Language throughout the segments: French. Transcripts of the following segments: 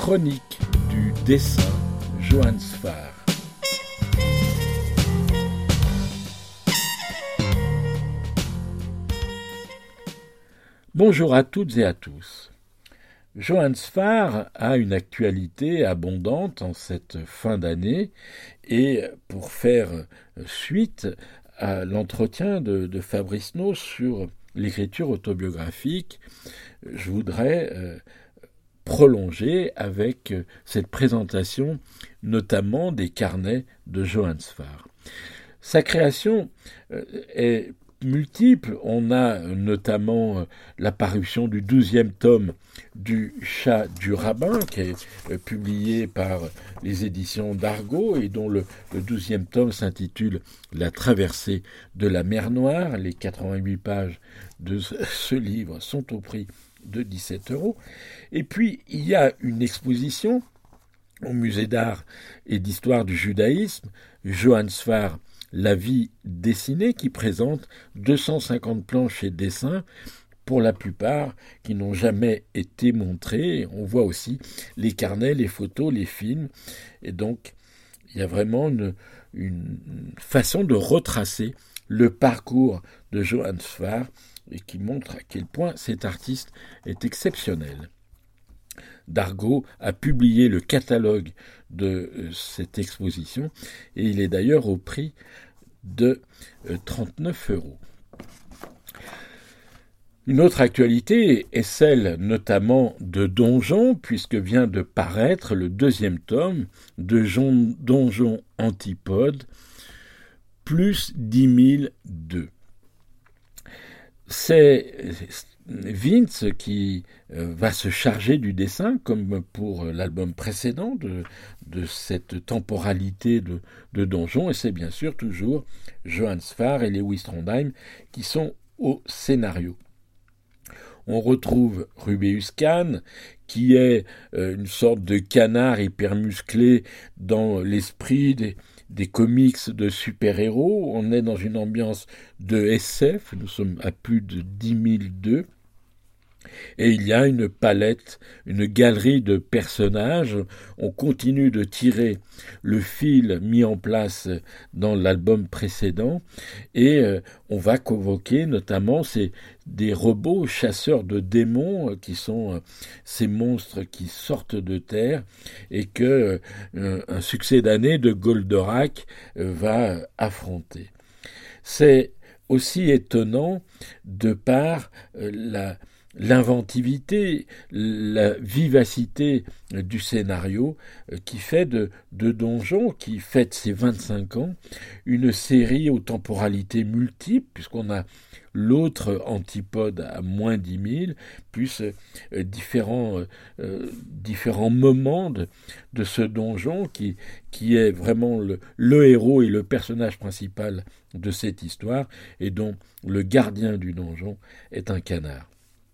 chronique du dessin Johann Sfar. Bonjour à toutes et à tous. Johann Sfar a une actualité abondante en cette fin d'année et pour faire suite à l'entretien de Fabrice Naus sur l'écriture autobiographique, je voudrais prolonger avec cette présentation notamment des carnets de Johann Sfar. Sa création est multiples. On a notamment la parution du 12e tome du Chat du Rabbin, qui est publié par les éditions d'Argo et dont le 12e tome s'intitule La traversée de la mer Noire. Les 88 pages de ce livre sont au prix de 17 €. Et puis, il y a une exposition au Musée d'art et d'histoire du judaïsme, Johann Sfar, La vie dessinée, qui présente 250 planches et dessins, pour la plupart qui n'ont jamais été montrés. On voit aussi les carnets, les photos, les films. Et donc, il y a vraiment une façon de retracer le parcours de Johann Sfar et qui montre à quel point cet artiste est exceptionnel. Dargaud a publié le catalogue de cette exposition et il est d'ailleurs au prix de 39 €. Une autre actualité est celle notamment de Donjon, puisque vient de paraître le 2e tome de Donjon Antipode, plus 10 002. C'est Vince qui va se charger du dessin, comme pour l'album précédent de cette temporalité de Donjon, et c'est bien sûr toujours Johann Sfar et Lewis Trondheim qui sont au scénario. On retrouve Rubeus Kahn, qui est une sorte de canard hyper musclé dans l'esprit des comics de super-héros. On est dans une ambiance de SF, nous sommes à plus de 10 002. Et il y a une palette, une galerie de personnages. On continue de tirer le fil mis en place dans l'album précédent et on va convoquer notamment des robots chasseurs de démons qui sont ces monstres qui sortent de terre et que un succès d'année de Goldorak va affronter. C'est aussi étonnant de par l'inventivité, la vivacité du scénario qui fait de Donjon, qui fête ses 25 ans, une série aux temporalités multiples, puisqu'on a l'autre antipode à moins 10 000, plus différents moments de ce donjon qui est vraiment le héros et le personnage principal de cette histoire, et dont le gardien du donjon est un canard.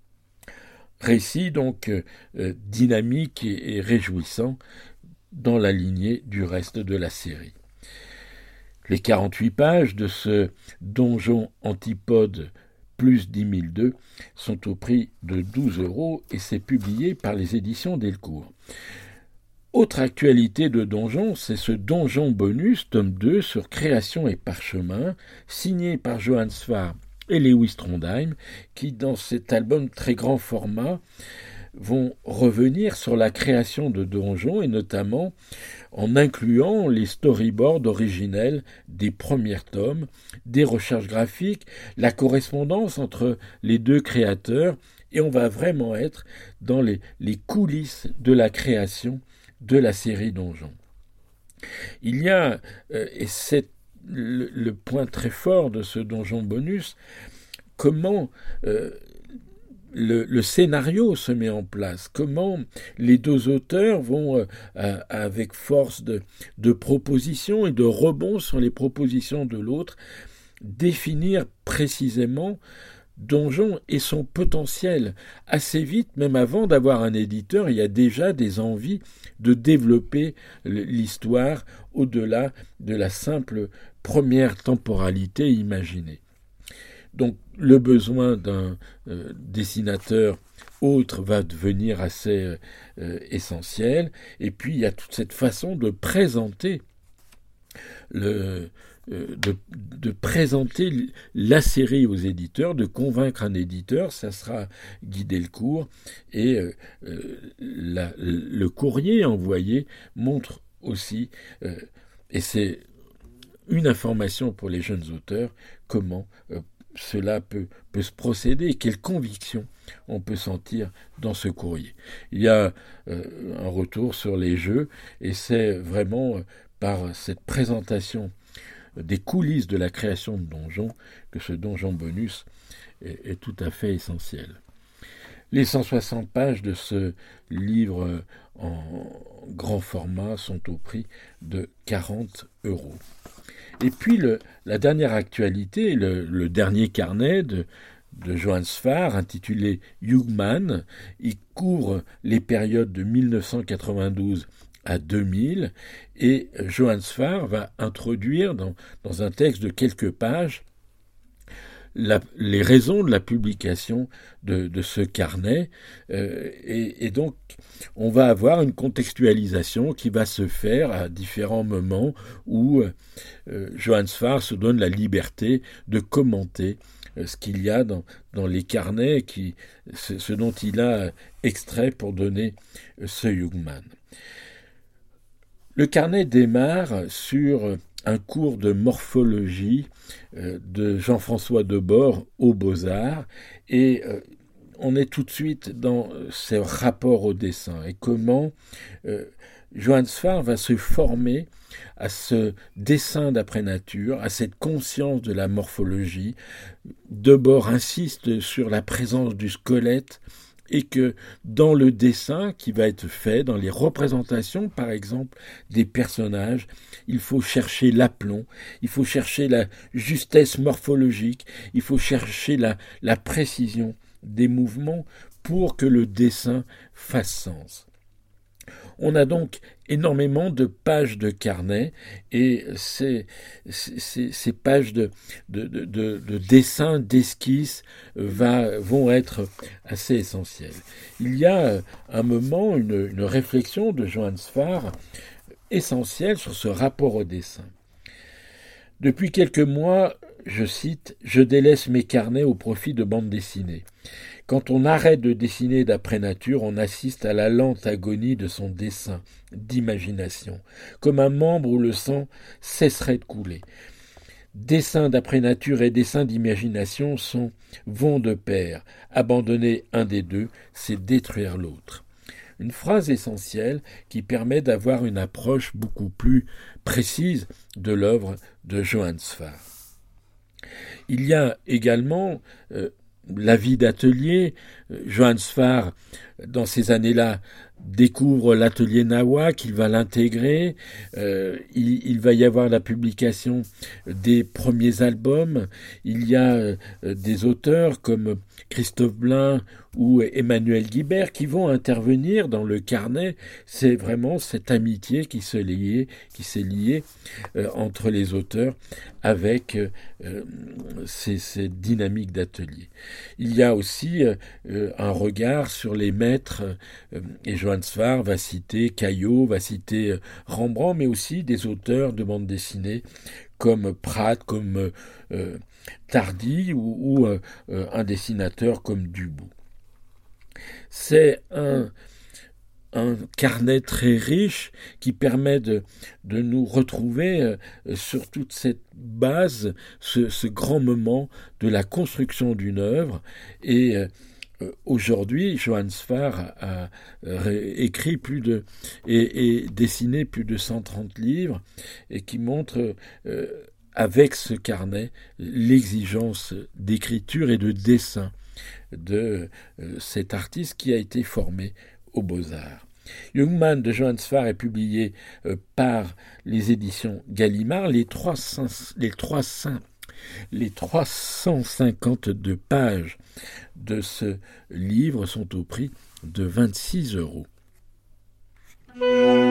Récit donc dynamique et réjouissant dans la lignée du reste de la série. Les 48 pages de ce Donjon Antipode plus 10 002 sont au prix de 12 € et c'est publié par les éditions Delcourt. Autre actualité de Donjon, c'est ce Donjon Bonus, tome 2, sur création et parchemin, signé par Johann Sfar et Lewis Trondheim, qui, dans cet album très grand format, vont revenir sur la création de Donjon, et notamment en incluant les storyboards originels des premiers tomes, des recherches graphiques, la correspondance entre les deux créateurs, et on va vraiment être dans les coulisses de la création de la série Donjon. Il y a, et c'est le point très fort de ce Donjon Bonus, comment le scénario se met en place, comment les deux auteurs vont, avec force de propositions et de rebonds sur les propositions de l'autre, définir précisément Donjon et son potentiel. Assez vite, même avant d'avoir un éditeur, il y a déjà des envies de développer l'histoire au-delà de la simple première temporalité imaginée. Donc le besoin d'un dessinateur autre va devenir assez essentiel. Et puis il y a toute cette façon de présenter de présenter la série aux éditeurs, de convaincre un éditeur, ça sera Guy Delcourt, et le courrier envoyé montre aussi, et c'est une information pour les jeunes auteurs, comment cela peut se procéder et quelle conviction on peut sentir dans ce courrier. Il y a un retour sur les jeux, et c'est vraiment par cette présentation des coulisses de la création de Donjon que ce donjon bonus est tout à fait essentiel. Les 160 pages de ce livre en grand format sont au prix de 40 €. Et puis la dernière actualité, le dernier carnet de Johann Sfar, intitulé Hugman. Il couvre les périodes de 1992 à 2000, et Johann Sfar va introduire dans un texte de quelques pages les raisons de la publication de ce carnet, et donc on va avoir une contextualisation qui va se faire à différents moments où Johann Sfar se donne la liberté de commenter ce qu'il y a dans les carnets, ce dont il a extrait pour donner ce Hugman. Le carnet démarre sur un cours de morphologie de Jean-François Debord aux Beaux-Arts, et on est tout de suite dans ce rapport au dessin et comment Johann Sfar va se former à ce dessin d'après nature, à cette conscience de la morphologie. Debord insiste sur la présence du squelette, et que dans le dessin qui va être fait, dans les représentations par exemple des personnages, il faut chercher l'aplomb, il faut chercher la justesse morphologique, il faut chercher la précision des mouvements pour que le dessin fasse sens. On a donc énormément de pages de carnet, et ces pages de dessins, d'esquisses vont être assez essentielles. Il y a un moment, une réflexion de Johann Sfar essentielle sur ce rapport au dessin. Depuis quelques mois, je cite, « je délaisse mes carnets au profit de bandes dessinées. Quand on arrête de dessiner d'après nature, on assiste à la lente agonie de son dessin, d'imagination, comme un membre où le sang cesserait de couler. Dessin d'après nature et dessin d'imagination vont de pair. Abandonner un des deux, c'est détruire l'autre. » Une phrase essentielle qui permet d'avoir une approche beaucoup plus précise de l'œuvre de Johann Sfar. Il y a également la vie d'atelier. Johann Sfar, dans ces années-là, découvre l'atelier Nawak, il va l'intégrer, il va y avoir la publication des premiers albums, il y a des auteurs comme Christophe Blain ou Emmanuel Guibert qui vont intervenir dans le carnet. C'est vraiment cette amitié qui s'est liée entre les auteurs avec ces dynamiques d'atelier. Il y a aussi un regard sur les maîtres, et Johann Sfar va citer Caillot, va citer Rembrandt, mais aussi des auteurs de bande dessinée comme Pratt, comme Tardy ou un dessinateur comme Dubout. C'est un carnet très riche qui permet de nous retrouver sur toute cette base, ce grand moment de la construction d'une œuvre. Et aujourd'hui, Johann Sfar a écrit et dessiné plus de 130 livres, et qui montre avec ce carnet l'exigence d'écriture et de dessin de cet artiste qui a été formé aux Beaux-Arts. Hugman de Johann Sfar est publié par les éditions Gallimard. Les 352 pages de ce livre sont au prix de 26 €.